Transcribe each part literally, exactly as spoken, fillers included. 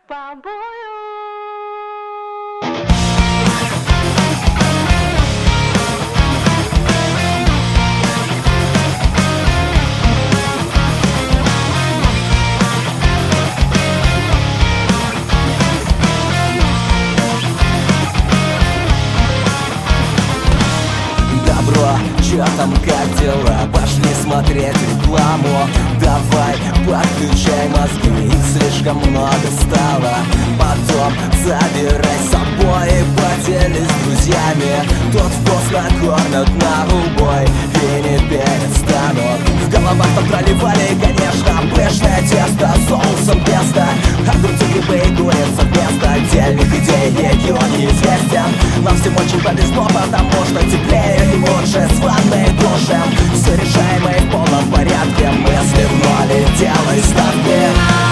побою. Чё там, как дела? Пошли смотреть рекламу. Давай, подключай мозги, их слишком много стало. Потом забирай с собой и поделись с друзьями. Тут вкусно кормят на убой и не перестанут. В головах там проливали, конечно, пышное тесто с соусом песто. Огурцы, грибы и курица вместо отдельных идей ее неизвестен. Нам всем очень повезло, потому что теплее и лучше с ванной и душем. Все решаемое в полном порядке, мысли в ноль и делай ставки.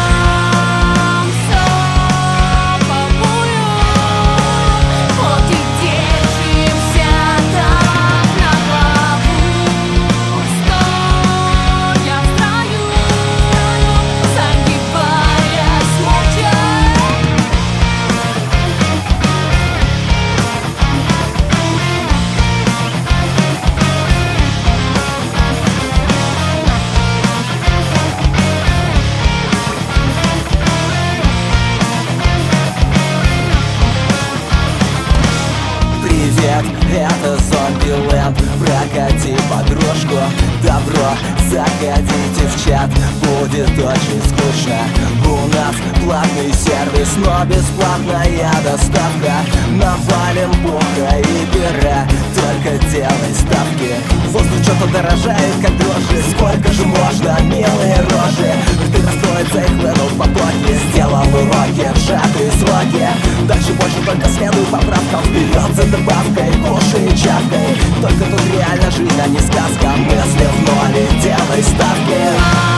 Это зомби-ленд, прокати подружку. Добро, заходите в чат, будет очень скучно. У нас платный сервис, но бесплатная доставка. Навалим буха и пюре, только делай ставки. Воздух что-то дорожает, как дрожжи. Сколько же можно, милые рожи? Ты расстроится и хлынул в потоке. Сделал уроки в сжатые сроки. Дальше больше только следуй поправкам. Вперед за добавкой, кушай и чавкай. Только тут реально жизнь, а не сказка. Мысли в ноль и делай ставки.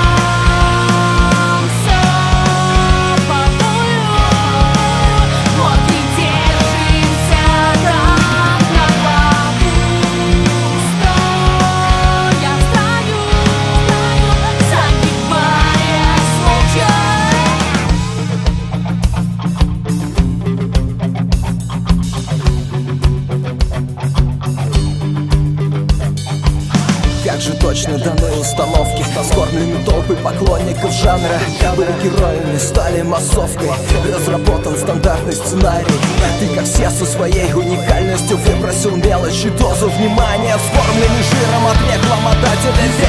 Как же точно даны установки, скормлены толпы поклонников жанра. Были героями, стали массовкой. Разработан стандартный сценарий. Ты, как все, со своей уникальностью выпросил мелочь и дозу внимания, вскормленный жиром от рекламодателя.